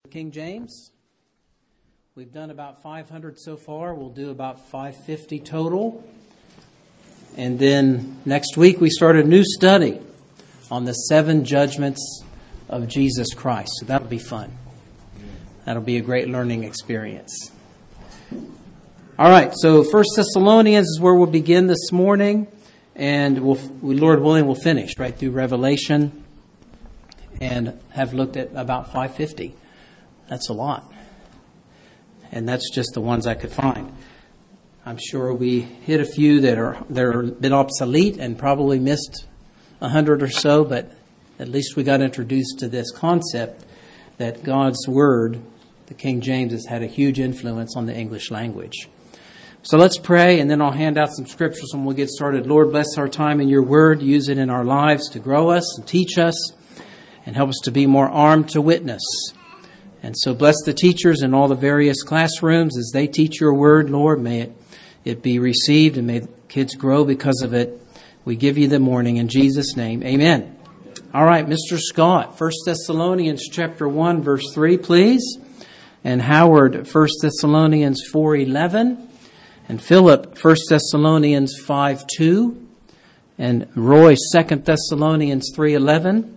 King James. We've done about 500 so far. We'll do about 550 total. And then next week we start a new study on the 7 judgments of Jesus Christ. So that'll be fun. That'll be a great learning experience. All right, so 1 Thessalonians is where we'll begin this morning. And Lord willing, we'll finish right through Revelation and have looked at about 550. That's a lot. And that's just the ones I could find. I'm sure we hit a few that are a bit obsolete and probably missed 100 or so, but at least we got introduced to this concept that God's Word, the King James, has had a huge influence on the English language. So let's pray, and then I'll hand out some scriptures and we'll get started. Lord, bless our time in your Word. Use it in our lives to grow us and teach us and help us to be more armed to witness. And so bless the teachers in all the various classrooms as they teach your Word, Lord. May it be received and may the kids grow because of it. We give you the morning in Jesus' name. Amen. All right, Mr. Scott, 1 Thessalonians chapter 1, verse 3, please. And Howard, 1 Thessalonians 4:11. And Philip, 1 Thessalonians 5:2. And Roy, 2 Thessalonians 3:11.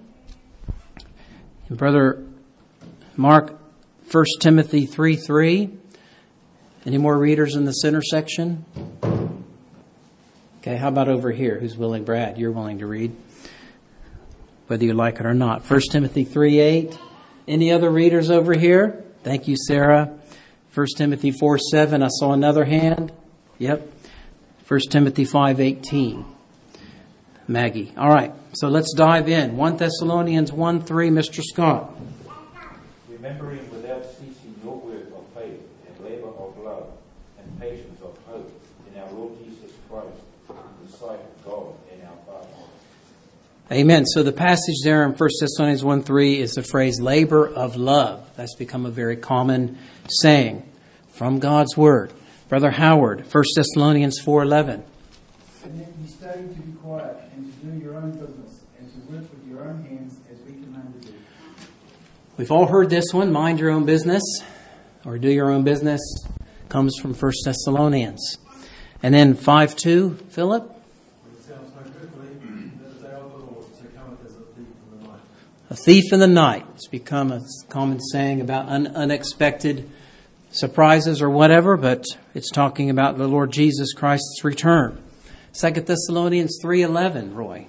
And Brother Mark, 1 Timothy 3:3. Any more readers in the center section? Okay, how about over here? Who's willing? Brad, you're willing to read, whether you like it or not. 1 Timothy 3:8. Any other readers over here? Thank you, Sarah. 1 Timothy 4:7. I saw another hand. Yep. 1 Timothy 5:18. Maggie. All right, so let's dive in. 1 Thessalonians 1:3, Mr. Scott. Remembering without ceasing your work of faith and labor of love and patience of hope in our Lord Jesus Christ, in the sight of God and our Father. Amen. So the passage there in 1 Thessalonians 1:3 is the phrase labor of love. That's become a very common saying from God's Word. Brother Howard, 1 Thessalonians 4:11. And yet you study to be quiet and to do your own business and to work with your own hands as we command you. We've all heard this one, mind your own business, or do your own business, comes from 1 Thessalonians. And then 5:2, Philip? It sounds so quickly that the day of the Lord so cometh as a thief in the night. A thief in the night. It's become a common saying about unexpected surprises or whatever, but it's talking about the Lord Jesus Christ's return. 2 Thessalonians 3:11, Roy.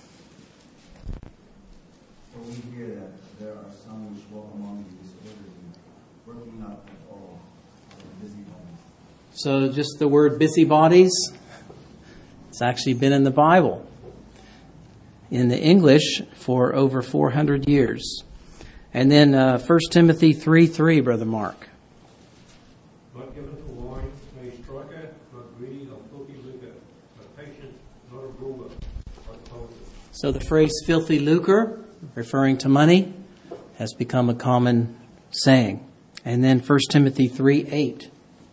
For we hear that there are some which walk among you disorderly, working not at all, but busybodies. So just the word busybodies, it's actually been in the Bible, in the English, for over 400 years. And then 1 Timothy 3:3, Brother Mark. Not given to wine, no striker, not greedy of filthy lucre, but patient, not a ruler, but opposed. So the phrase filthy lucre, referring to money, has become a common saying. And then 1 Timothy 3:8.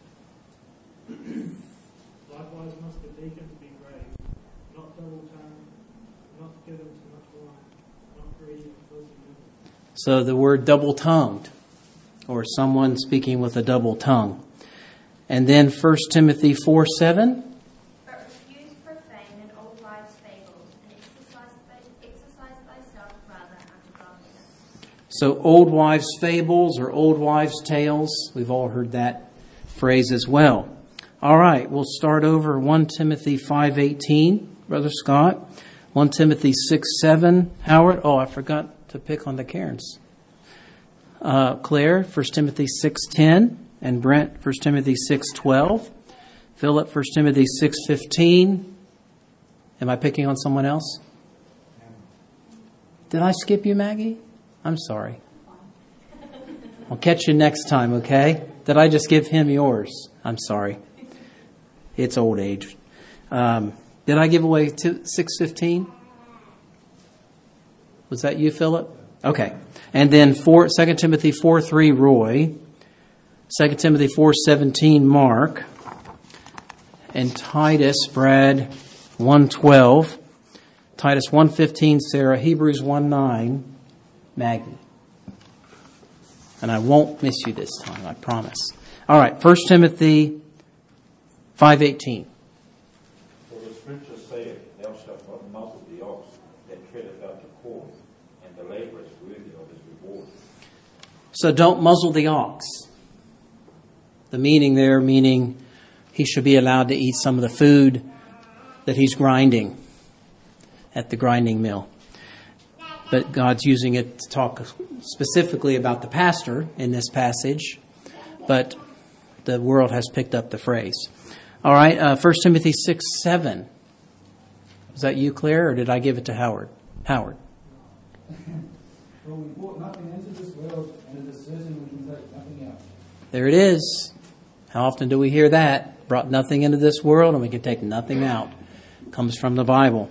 Likewise must the deacons be grave, not double-tongued, not given to much wine, not greedy of filthy lucre. So the word double-tongued, or someone speaking with a double tongue. And then 1 Timothy 4:7. But refuse profane and old wives' fables, and exercise thyself rather unto godliness. So old wives' fables or old wives' tales, we've all heard that phrase as well. All right, we'll start over 1 Timothy 5:18, Brother Scott. 1 Timothy 6:7, Howard. Oh, I forgot to pick on the Cairns. Claire, 1 Timothy 6:10, and Brent, 1 Timothy 6:12. Philip, 1 Timothy 6:15. Am I picking on someone else? Did I skip you, Maggie? I'm sorry. I'll catch you next time, okay? Did I just give him yours? I'm sorry. It's old age. Did I give away 6:15? Was that you, Philip? Okay. And then 2 Timothy 4:3, Roy. 2 Timothy 4:17, Mark. And Titus, Brad, 1:12. Titus 1:15, Sarah. Hebrews 1:9, Maggie. And I won't miss you this time, I promise. All right, 1 Timothy 5:18. For the scripture saith, Thou shalt not muzzle the ox that treadeth out the corn, and the labourer is worthy of his reward. So don't muzzle the ox. The meaning there, meaning he should be allowed to eat some of the food that he's grinding at the grinding mill. But God's using it to talk specifically about the pastor in this passage, but the world has picked up the phrase. All right, 1 Timothy 6:7. Was that you, Claire, or did I give it to Howard? Howard. For we brought nothing into this world, and it is certain we can take nothing out. There it is. How often do we hear that? Brought nothing into this world, and we can take nothing out. Comes from the Bible.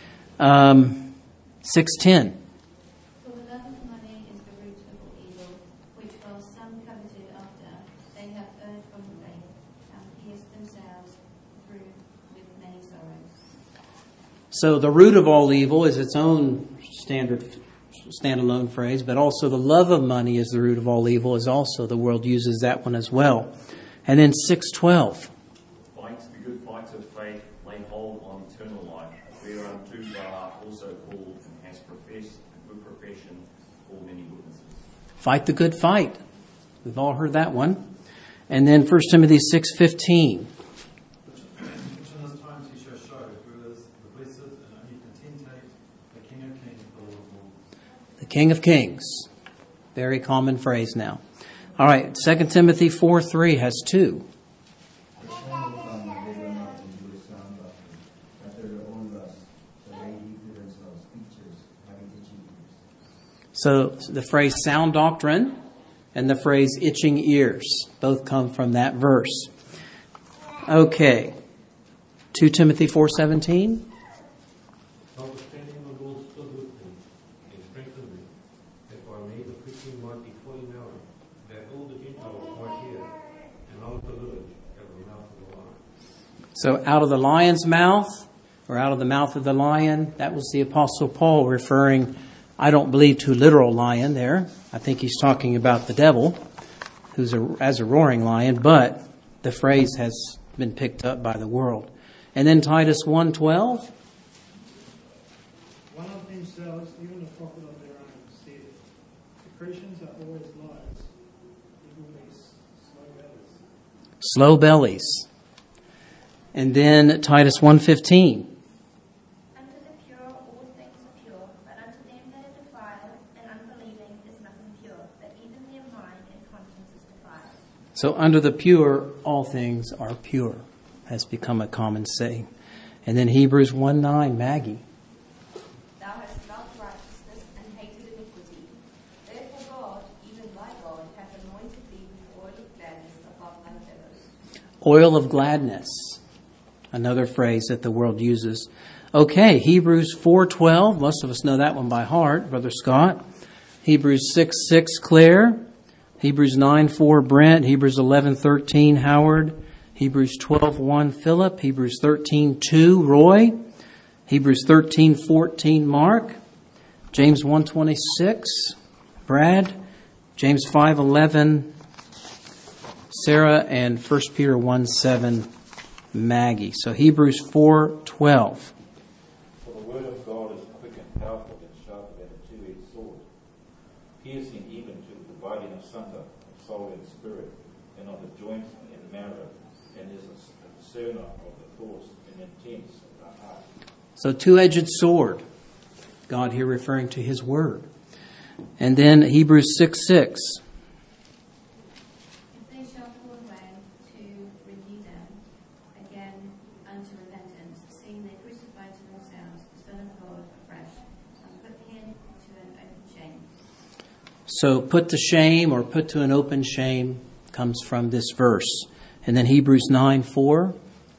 6:10. For the love of money is the root of all evil, which while some coveted after, they have erred from the faith, and pierced themselves through with many sorrows. So the root of all evil is its own standalone phrase, but also the love of money is the root of all evil, is also, the world uses that one as well. And then 6:12. Fight the good fight of faith, lay hold on eternal life, whereunto thou art also called, and hast professed a good profession for many witnesses. Fight the good fight. We've all heard that one. And then 1 Timothy 6:15. Which in his times he shall show, who is the blessed and only potentate, the King of Kings, the Lord of Lords. The King of Kings. Very common phrase now. All right, 2 Timothy 4:3 has two. The time will come when they will not endure sound doctrine, after their own lust, shall they heap to themselves teachers, having itching ears. So the phrase sound doctrine and the phrase itching ears both come from that verse. Okay. 2 Timothy 4:17. Notwithstanding the Lord stood with me, and strengthened me, that by me the preaching might be fully known, that all the Gentiles might hear, and all the village out of the mouth of the lion. So out of the lion's mouth, or out of the mouth of the lion, that was the Apostle Paul referring, I don't believe, to literal lion there. I think he's talking about the devil, who's as a roaring lion, but the phrase has been picked up by the world. And then Titus 1:12. One of themselves, even a prophet of their own, said, the Christians are always liars, evil beasts, slow bellies. Slow bellies. And then Titus 1:15. Unto the pure all things are pure, but unto them that are defiled and unbelieving is nothing pure, but even their mind and conscience is defiled. So under the pure, all things are pure, has become a common saying. And then Hebrews 1:9, Maggie. Thou hast loved righteousness and hated iniquity. Therefore God, even thy God, hath anointed thee with oil of gladness above thy fellows. Oil of gladness, another phrase that the world uses. Okay, Hebrews 4:12, most of us know that one by heart, Brother Scott. Hebrews 6:6, Claire. Hebrews 9:4, Brent. Hebrews 11:13, Howard. Hebrews 12:1, Philip. Hebrews 13:2, Roy. Hebrews 13:14, Mark. James 1:26, Brad. James 5:11, Sarah, and 1 Peter 1:7, Maggie. So Hebrews 4:12. For the word of God is quick and powerful and sharper than a two-edged sword, piercing even to the dividing asunder of soul and spirit, and of the joints and marrow, and is a discerner of the thoughts and intents of the heart. So two-edged sword. God here referring to his word. And then Hebrews 6:6. If they shall fall away, to renew them again unto repentance, seeing they crucified to themselves the Son of God afresh, and put him to an open shame. So put to shame or put to an open shame comes from this verse. And then Hebrews 9:4.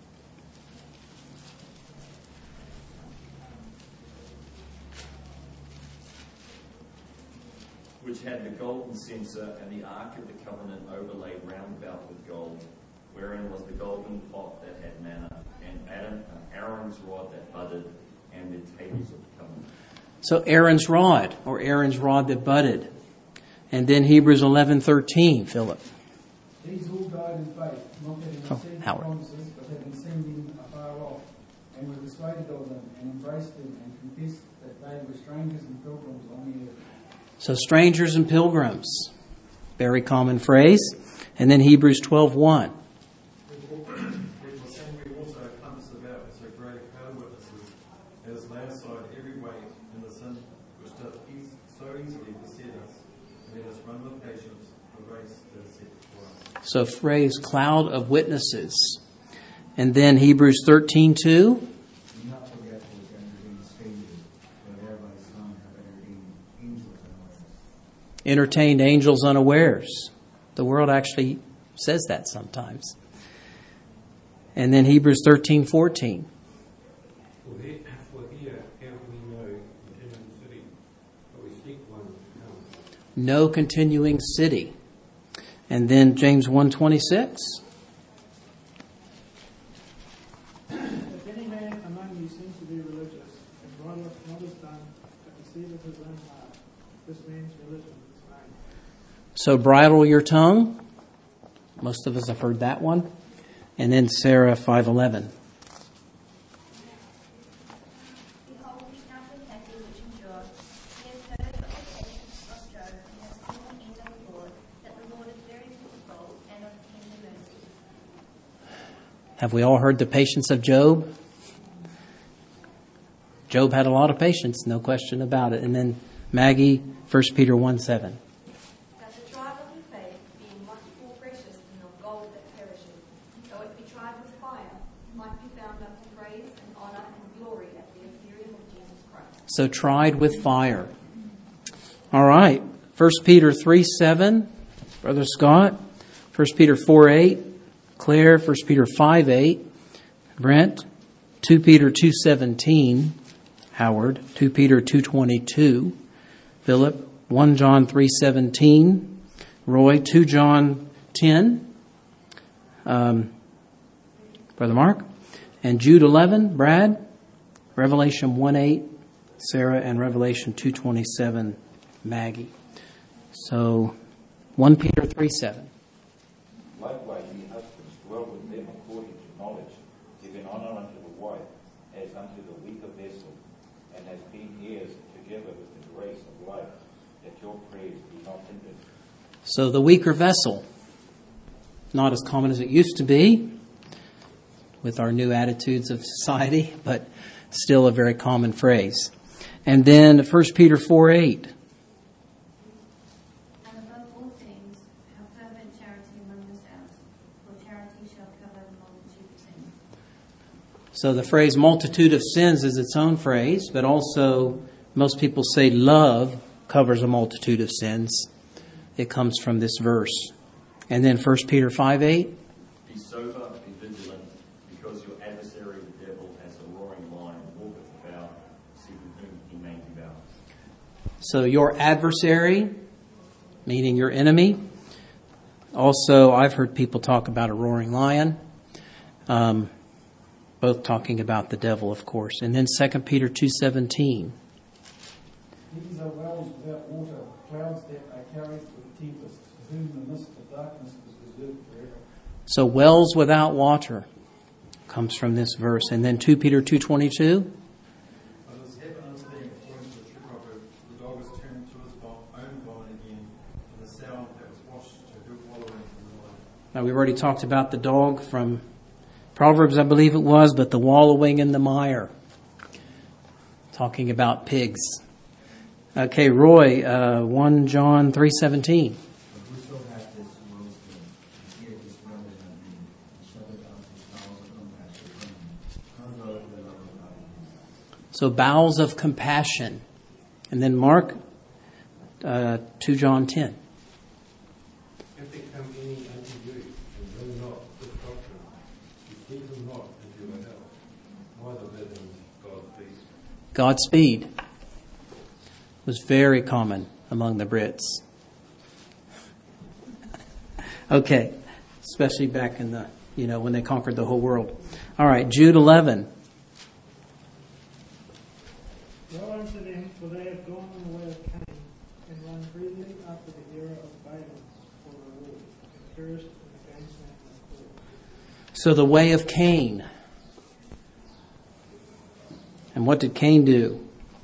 Which had the golden censer and the ark of the covenant overlaid round about with gold, wherein was the golden pot that had manna, and Aaron's rod that budded, and the tables of the covenant. So Aaron's rod, or Aaron's rod that budded. And then Hebrews 11:13, Philip. These all died in faith, not having received the Howard. promises, but having seen them afar off, and were persuaded of them, and embraced them, and confessed that they were strangers and pilgrims on the earth. So strangers and pilgrims, very common phrase. And then Hebrews 12:1. Therefore, seeing we also compass about with so great a crowd of witnesses, let us lay aside every weight and the sin which doth so easily beset us, and let us run with patience the race that is set before us. So phrase cloud of witnesses. And then Hebrews 13:2. Do not forget those entertaining strangers, for thereby some have entertained angels unawares. Entertained angels unawares. The world actually says that sometimes. And then Hebrews 13:14. For here how do we know continuing city, but we seek one to come. No continuing city. And then James 1:26. If any man among you seems to be religious, and bridleth not his tongue, but deceiveth his own heart, this man's religion is vain. So bridle your tongue. Most of us have heard that one. And then Sarah 5:11. Behold, we count with happy which endure. We have heard of the patience of Job, and have seen the end of the Lord, that the Lord is very pitiful and of tender mercy. Have we all heard the patience of Job? Job had a lot of patience, no question about it. And then Maggie, 1 Peter 1:7. That the trial of your faith, being much more precious than of gold that perisheth, though it be tried with fire, might be found unto praise and honour and glory at the appearing of Jesus Christ. So tried with fire. All right. 1 Peter 3:7, Brother Scott. 1 Peter 4:8, Claire. 1 Peter 5:8, Brent. 2 Peter 2:17, Howard. 2 Peter 2:22, Philip. 1 John 3:17, Roy. 2 John 10, Brother Mark. And Jude 11, Brad. Revelation 1:8, Sarah. And Revelation 2:27, Maggie. So 1 Peter 3:7. Likewise, ye husbands, dwell with them according to knowledge, giving honour unto the wife, as unto the weaker vessel, and as being heirs together with the grace of life, that your prayers be not hindered. So the weaker vessel, not as common as it used to be with our new attitudes of society, but still a very common phrase. And then 1 Peter 4:8. And above all things, have fervent charity among yourselves, for charity shall cover the multitude of sins. So the phrase multitude of sins is its own phrase, but also most people say love covers a multitude of sins. It comes from this verse. And then 1 Peter 5:8. Be sober, be vigilant, because your adversary the devil, as a roaring lion, walketh about, seeking whom he may devour. So your adversary, meaning your enemy. Also, I've heard people talk about a roaring lion. Both talking about the devil, of course. And then 2 Peter 2:17. These are wells without water, clouds that are carried with tempest, to whom the mist of darkness is reserved forever. So wells without water comes from this verse. And then 2 Peter 2:22. But it has happened unto them according to the true proverb, the dog is turned to his own vomit again, and the sow that was washed to good wallowing in the mire. Now, we've already talked about the dog from Proverbs, I believe it was, but the wallowing in the mire. Talking about pigs. Okay, Roy, 1 John 3:17. But whoso hath this world's good, and feareth his brother not me, and shutteth out his bowels of compassion from him, how dwelleth the love of God in him? So bowels of compassion. And then Mark, 2 John 10. If they come any unto you, and bring not good doctrine, receive them not into your house, neither let them Godspeed. Godspeed was very common among the Brits. Okay, especially back in the, when they conquered the whole world. All right, Jude 11. Woe unto them, for they have gone on the way of Cain, and run greedily after the perished in the bandsman of the court. So the way of Cain. And what did Cain do?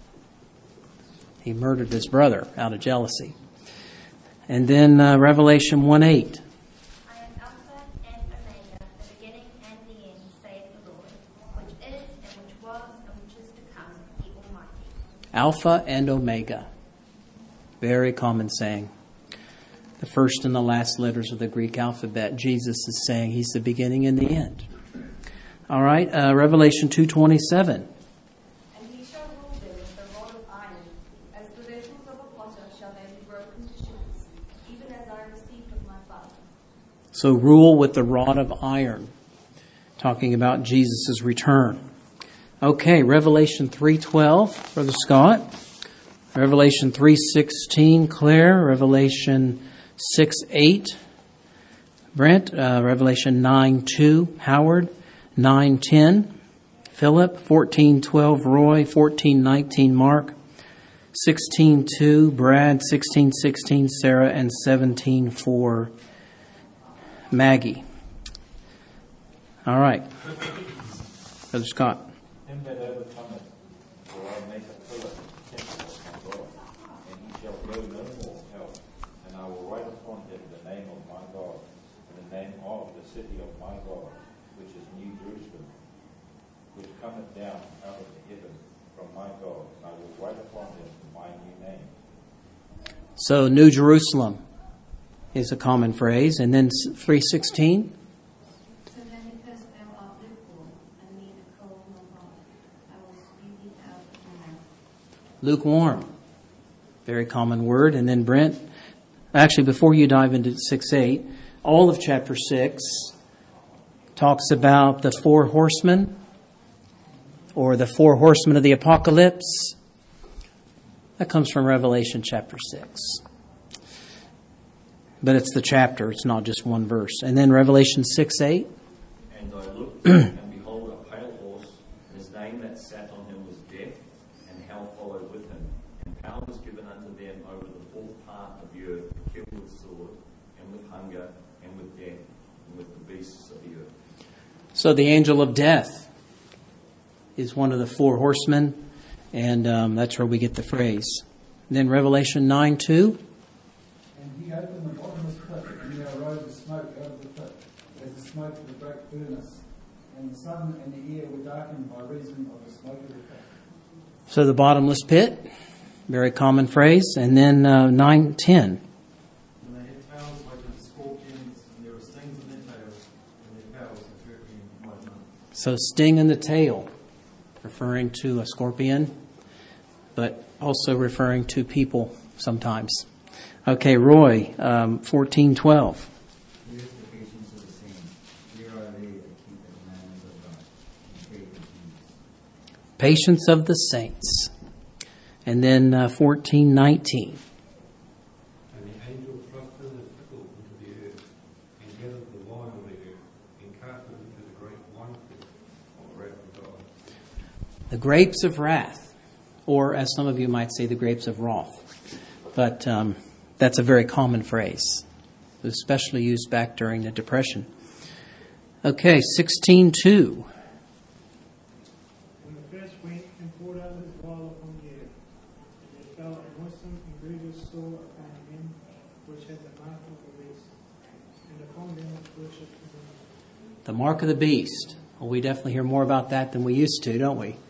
He murdered his brother out of jealousy. And then Revelation 1:8. I am Alpha and Omega, the beginning and the end, saith the Lord, which is, and which was, and which is to come, the Almighty. Alpha and Omega. Very common saying. The first and the last letters of the Greek alphabet. Jesus is saying he's the beginning and the end. All right, Revelation 2:27. And he shall rule them with a rod of iron, as the vessels of a potter shall they be broken to shreds, even as I received of my Father. So rule with the rod of iron. Talking about Jesus' return. Okay, Revelation 3:12, Brother Scott. Revelation 3:16, Claire. Revelation 6:8, Brent. Revelation 9:2, Howard. 9:10, Philip. 14:12, Roy. 14:19, Mark. 16:2, Brad. 16:16, Sarah. And 17:4, Maggie. All right. Brother Scott. Him that overcometh will I make a pillar in the temple of my God, and he shall know no more hell. And I will write upon him the name of my God, and the name of the city of my God, which is New Jerusalem, which cometh down out of the heaven from my God. And I will write upon him my new name. So New Jerusalem is a common phrase. And then 3:16. So then because thou art lukewarm, and neither cold nor hot, I will spew thee out of my mouth. Lukewarm. Very common word. And then Brent, actually before you dive into 6:8, all of chapter 6 talks about the four horsemen, or the four horsemen of the apocalypse. That comes from Revelation chapter 6. But it's the chapter, it's not just one verse. And then Revelation 6:8. And I looked, and behold, a pale horse, and his name that sat on him was Death, and hell followed with him. And power was given unto them over the fourth part of the earth, to kill with sword, and with hunger, and with death, and with the beasts of the earth. So the angel of death is one of the four horsemen, and that's where we get the phrase. And then Revelation 9:2. And he opened the bottomless pit, and there arose a smoke out of the pit, as the smoke of a great furnace. And the sun and the air were darkened by reason of the smoke of the pit. So the bottomless pit, very common phrase. And then 9:10. And they had tails like unto scorpions, and there were stings in their tails, and their powers are threatening one another. So sting in the tail, referring to a scorpion, but also referring to people sometimes. Okay, Roy, 14:12. Here is the patience of the saints. Here are they that keep the commandments of God and pray for Jesus. Patience of the saints. And then 14:19. And the angel thrust in his sickle into the earth, and gathered the wine of the earth, and cast it into the great winepress of the wrath of God. The grapes of wrath, or as some of you might say, the grapes of wrath. But that's a very common phrase. It was especially used back during the Depression. Okay, 16:2. And the fish went and poured out his vial upon the earth, and there fell a noisome and grievous sore upon him which had the mark of the beast, and upon them which worshipped his image. The mark of the beast. Well, we definitely hear more about that than we used to, don't we?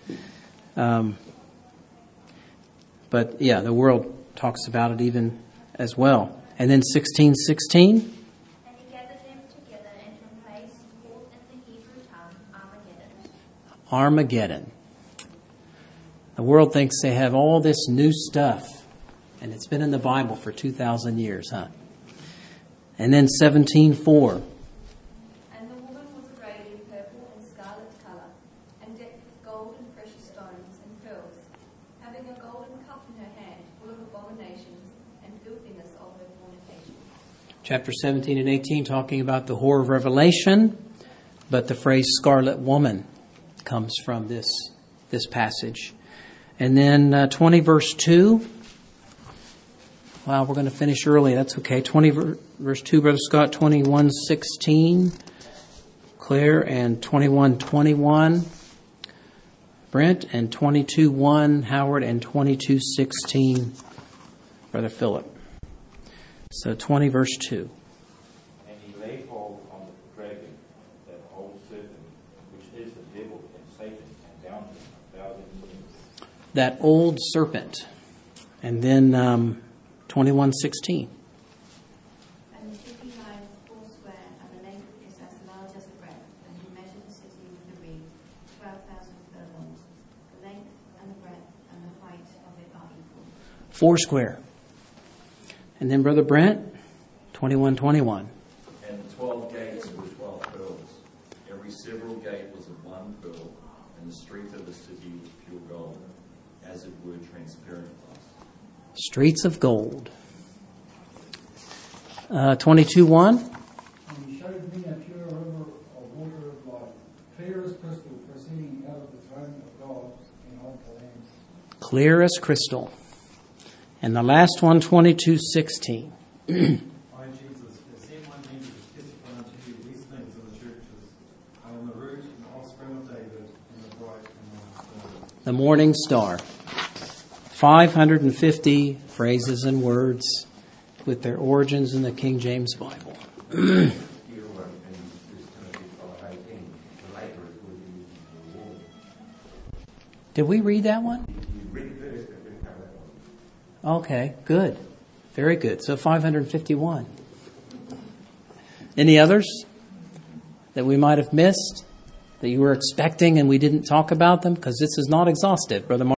But yeah, the world talks about it even as well. And then 16:16. And he gathered them together into a place called in the Hebrew tongue Armageddon. Armageddon. The world thinks they have all this new stuff, and it's been in the Bible for 2,000 years, huh? And then 17:4. And the woman was arrayed in purple and scarlet colour, and decked with gold and precious stones and pearls, having a golden cup in her hand, full of abominations and filthiness of her fornication. Chapter 17 and 18 talking about the whore of Revelation, but the phrase scarlet woman comes from this passage. And then 20 verse 2. Wow, we're going to finish early. That's okay. 20 verse 2, Brother Scott, 21:16. Claire, and 21:21. Brent, and 22:1. Howard, and 22:16. Brother Philip. So 20 verse 2. And he laid hold on the dragon, that old serpent, which is the devil and Satan, and bound him 1,000 years. That old serpent. And then 21:16. And the city lies foursquare, and the length is as large as the breadth. And he measured the city with the reed, 12,000 furlongs. The length and the breadth and the height of it are equal. Foursquare. And then Brother Brent, 21:21. And the 12 gates were 12 pearls. Every several gate was of one pearl, and the street of the city was pure gold, as it were transparent glass. Streets of gold. 22:1. And he showed me a pure river of water of life, clear as crystal, proceeding out of the throne of God and of the Lamb. Clear as crystal. And the last one, 22:16. I, Jesus, have sent my angel to testify unto you these things in the churches. I am the root and offspring of David, and the bright and morning star. The morning star. 550 phrases and words with their origins in the King James Bible. Did we read that one? Okay, good. Very good. So 551. Any others that we might have missed, that you were expecting and we didn't talk about them? Because this is not exhaustive, Brother Mark.